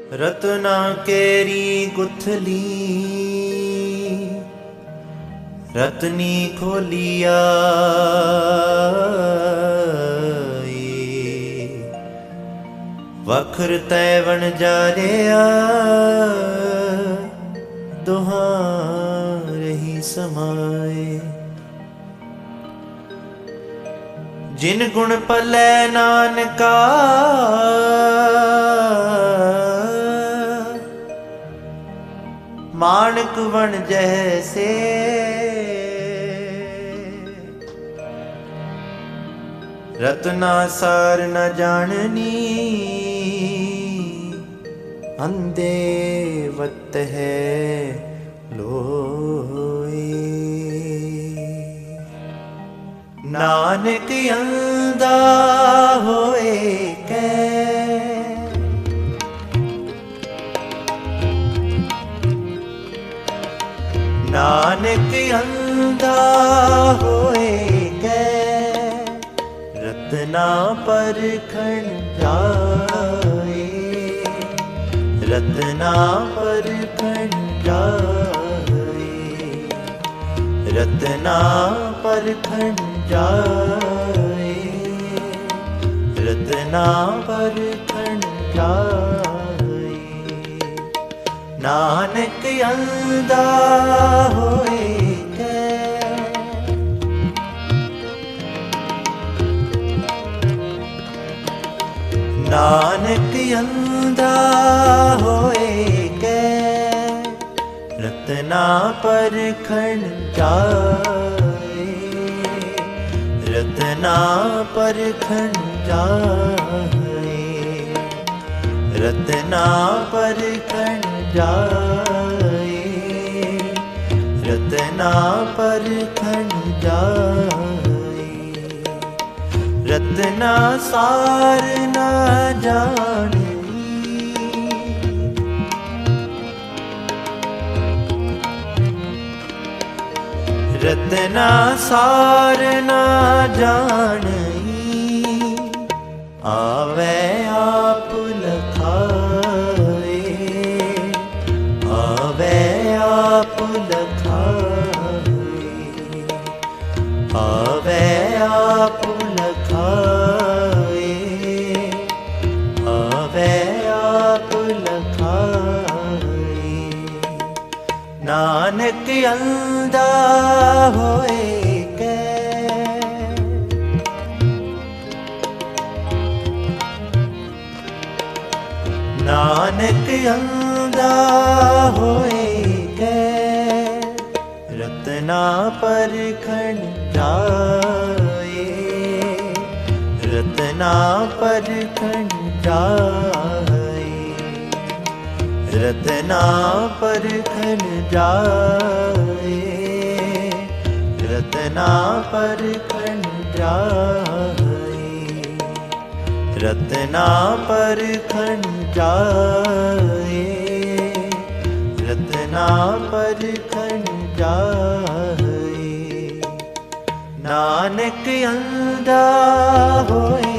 रत्ना केरी गुथली रत्नी खोलिया वखर तैवन जारिया दुहां रही समाए। जिन गुण पलै नानका मानक बन जैसे। रत्ना सार न जाननी अंधे वत है लोए। नानक अंधा होए कै नानक अंधा होए कै रत्ना परखण जाए। रत्ना परखण जाए। रत्ना परखण जाए। रत्ना परखण जाए। नानक अंधा होए कै नानक अंधा होए कै रत्ना परखण जाए। रत्ना परखण जाए। रत्ना परखण जाए। रत्ना परखण जाए। रत्ना सार न जानी रत्ना सार न जानी आवे आप लखाए। आवे आप लखाए। आवे आप लखाए। आवे आप लखाए। नानक अंधा होए कै नानक अंधा होए कै रत्ना परखण जाए। रत्ना परखण जाए। रत्ना परखण जाए। रत्ना परखण जाए। रत्ना परखण जाए। रत्ना परखण जाए। नानक अंधा होए